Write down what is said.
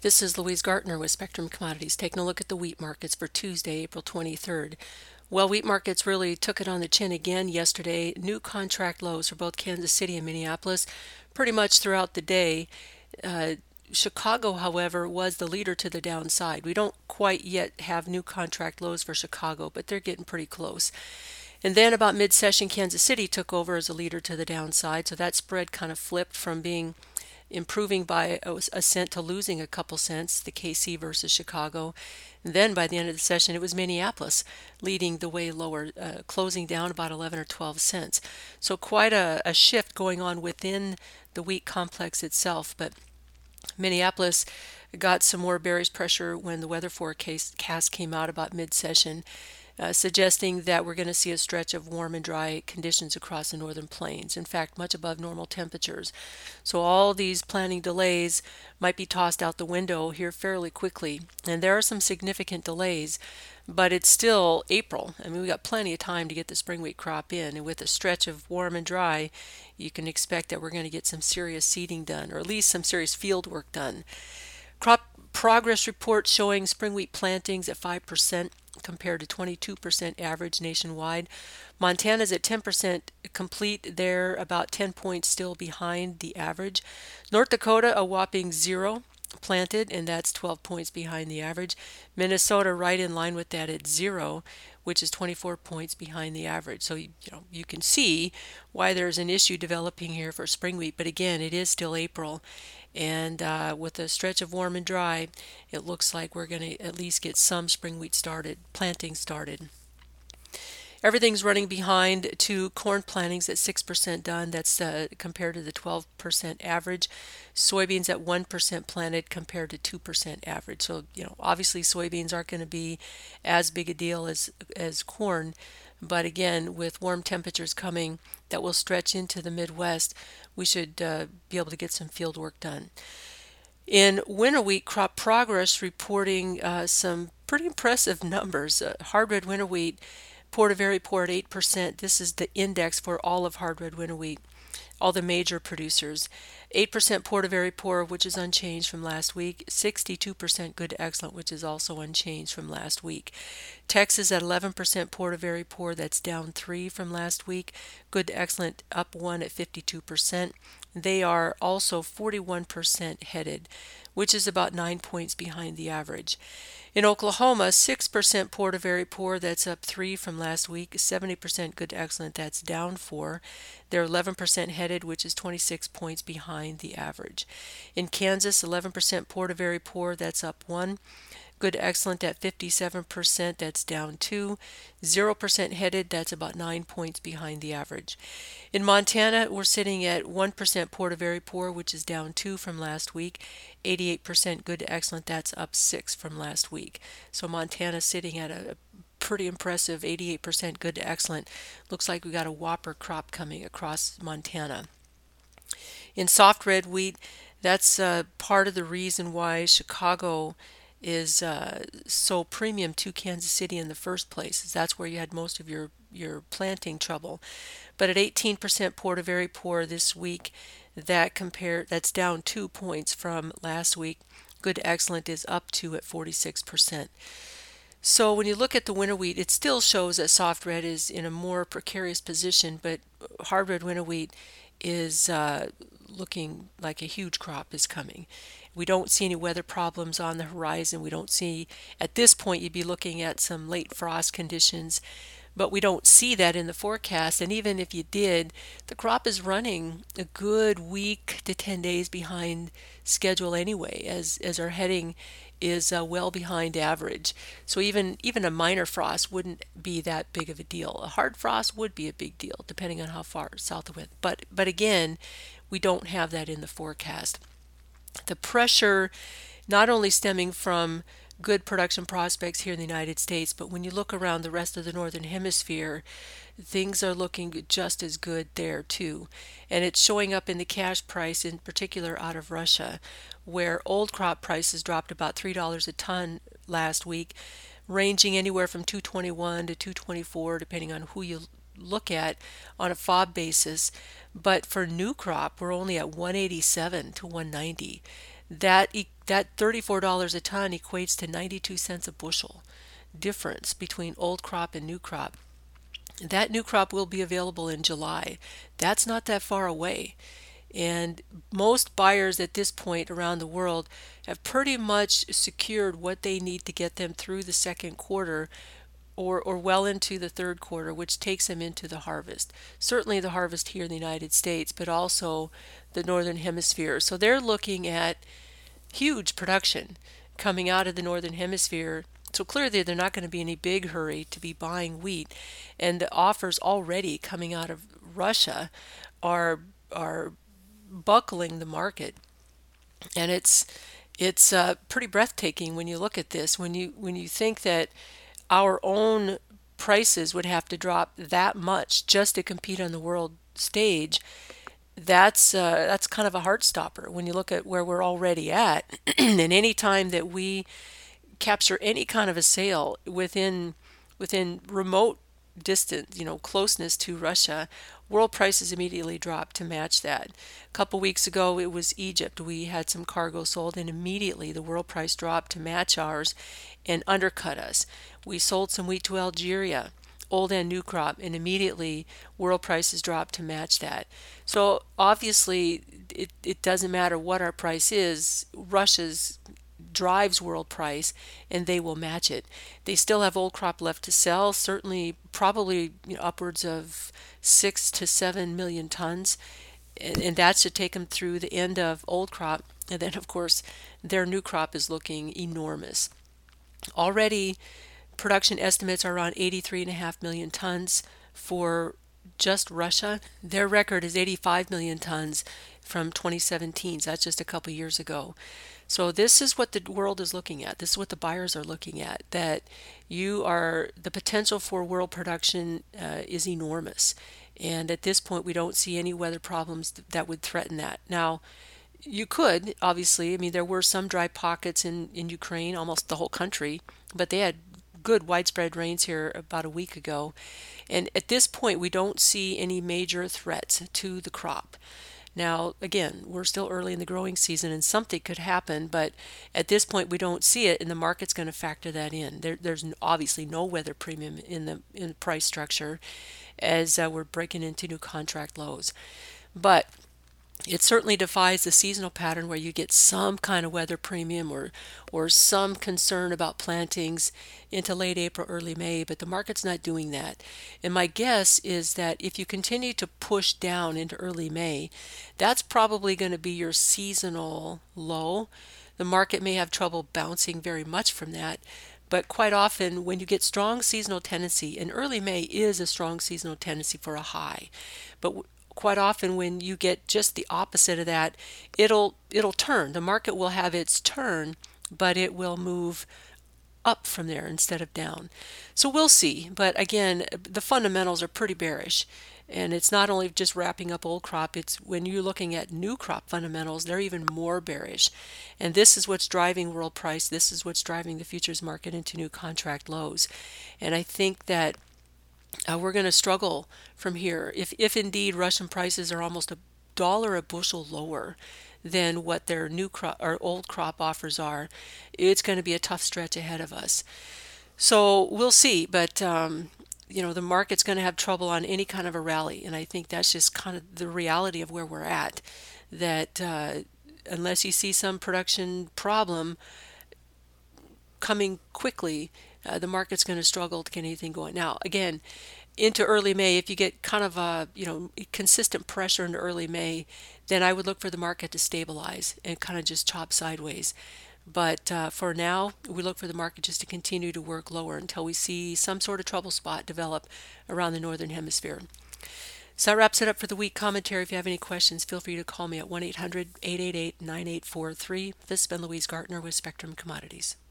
This is Louise Gartner with Spectrum Commodities taking a look at the wheat markets for Tuesday, April 23rd. Well, wheat markets really took it on the chin again yesterday. New contract lows for both Kansas City and Minneapolis pretty much throughout the day. Uh, Chicago, however, was the leader to the downside. We don't quite yet have new contract lows for Chicago, but they're getting pretty close. And then about mid-session, Kansas City took over as a leader to the downside. So that spread kind of flipped from being improving by a cent to losing a couple cents, the KC versus Chicago. And then by the end of the session, it was Minneapolis leading the way lower, closing down about 11 or 12 cents. So quite a shift going on within the wheat complex itself. But Minneapolis got some more bearish pressure when the weather forecast came out about mid-session, suggesting that we're going to see a stretch of warm and dry conditions across the northern plains. In fact, much above normal temperatures. So all these planning delays might be tossed out the window here fairly quickly. And there are some significant delays, but it's still April. I mean, we got plenty of time to get the spring wheat crop in. And with a stretch of warm and dry, you can expect that we're going to get some serious seeding done, or at least some serious field work done. Crop progress report showing spring wheat plantings at 5% compared to 22% average nationwide. Montana's at 10% complete. They're about 10 points still behind the average. North Dakota, a whopping 0 planted, and that's 12 points behind the average. Minnesota right in line with that at 0, which is 24 points behind the average. So you can see why there's an issue developing here for spring wheat. But again, it is still April, and with a stretch of warm and dry, it looks like we're going to at least get some spring wheat planting started. Everything's running behind to corn plantings at 6% done. That's compared to the 12% average. Soybeans at 1% planted compared to 2% average. So, obviously soybeans aren't going to be as big a deal as corn. But again, with warm temperatures coming that will stretch into the Midwest, we should be able to get some field work done. In winter wheat, crop progress reporting some pretty impressive numbers. Hard red winter wheat, poor to very poor at 8%. This is the index for all of hard red winter wheat, all the major producers. 8% poor to very poor, which is unchanged from last week. 62% good to excellent, which is also unchanged from last week. Texas at 11% poor to very poor, that's down 3 from last week. Good to excellent up 1 at 52%. They are also 41% headed, which is about 9 points behind the average. In Oklahoma, 6% poor to very poor, that's up 3 from last week. 70% good to excellent, that's down 4. They're 11% headed, which is 26 points behind the average. In Kansas, 11% poor to very poor, that's up 1. Good to excellent at 57%, that's down 2. 0% headed, that's about 9 points behind the average. In Montana, we're sitting at 1% poor to very poor, which is down 2 from last week. 88% good to excellent, that's up 6 from last week. So Montana sitting at a pretty impressive 88% good to excellent. Looks like we got a whopper crop coming across Montana. In soft red wheat, that's part of the reason why Chicago is so premium to Kansas City in the first place. Is that's where you had most of your planting trouble. But at 18% poor to very poor this week, that's down 2 points from last week. Good to excellent is up 2 at 46%. So when you look at the winter wheat, it still shows that soft red is in a more precarious position, but hard red winter wheat is looking like a huge crop is coming. We don't see any weather problems on the horizon. We don't see, at this point, you'd be looking at some late frost conditions, but we don't see that in the forecast. And even if you did, the crop is running a good week to 10 days behind schedule anyway, as our heading is well behind average. So even a minor frost wouldn't be that big of a deal. A hard frost would be a big deal, depending on how far south it went. But again, we don't have that in the forecast. The pressure not only stemming from good production prospects here in the United States, but when you look around the rest of the Northern Hemisphere, things are looking just as good there too. And it's showing up in the cash price, in particular out of Russia, where old crop prices dropped about $3 a ton last week, ranging anywhere from 221 to 224, depending on who you look at on a FOB basis. But for new crop, we're only at 187 to 190. that $34 a ton equates to 92 cents a bushel difference between old crop and new crop. That new crop will be available in July. That's not that far away. And most buyers at this point around the world have pretty much secured what they need to get them through the second quarter, or well into the third quarter, which takes them into the harvest. Certainly the harvest here in the United States, but also the Northern Hemisphere. So they're looking at huge production coming out of the Northern Hemisphere. So clearly they're not going to be in a big hurry to be buying wheat. And the offers already coming out of Russia are buckling the market. And it's pretty breathtaking when you look at this. When you think that our own prices would have to drop that much just to compete on the world stage, that's kind of a heart stopper when you look at where we're already at. And any time that we capture any kind of a sale within remote distance, closeness to Russia, world prices immediately drop to match that. A couple weeks ago, it was Egypt. We had some cargo sold, and immediately the world price dropped to match ours and undercut us. We sold some wheat to Algeria, old and new crop, and immediately world prices dropped to match that. So obviously, it doesn't matter what our price is. Russia's drives world price, and they will match it. They still have old crop left to sell, certainly probably upwards of 6 to 7 million tons, and that should take them through the end of old crop. And then of course their new crop is looking enormous. Already production estimates are around 83.5 million tons for just Russia. Their record is 85 million tons from 2017. So that's just a couple years ago. So this is what the world is looking at. This is what the buyers are looking at, that the potential for world production is enormous. And at this point, we don't see any weather problems that would threaten that. Now, you could, obviously, I mean, there were some dry pockets in Ukraine, almost the whole country, but they had good widespread rains here about a week ago. And at this point, we don't see any major threats to the crop. Now, again, we're still early in the growing season and something could happen, but at this point we don't see it, and the market's going to factor that in. There's obviously no weather premium in the price structure as we're breaking into new contract lows. But it certainly defies the seasonal pattern where you get some kind of weather premium or some concern about plantings into late April, early May, but the market's not doing that. And my guess is that if you continue to push down into early May, that's probably going to be your seasonal low. The market may have trouble bouncing very much from that, but quite often when you get strong seasonal tendency, and early May is a strong seasonal tendency for a high, but quite often when you get just the opposite of that, it'll turn. The market will have its turn, but it will move up from there instead of down. So we'll see. But again, the fundamentals are pretty bearish. And it's not only just wrapping up old crop, it's when you're looking at new crop fundamentals, they're even more bearish. And this is what's driving world price. This is what's driving the futures market into new contract lows. And I think that we're going to struggle from here. If indeed Russian prices are almost $1 a bushel lower than what their new crop or old crop offers are, it's going to be a tough stretch ahead of us. So we'll see, but the market's going to have trouble on any kind of a rally, and I think that's just kind of the reality of where we're at. That unless you see some production problem coming quickly, the market's going to struggle to get anything going. Now, again, into early May, if you get kind of a consistent pressure into early May, then I would look for the market to stabilize and kind of just chop sideways. But for now, we look for the market just to continue to work lower until we see some sort of trouble spot develop around the Northern Hemisphere. So that wraps it up for the week commentary. If you have any questions, feel free to call me at 1-800-888-9843. This has been Louise Gartner with Spectrum Commodities.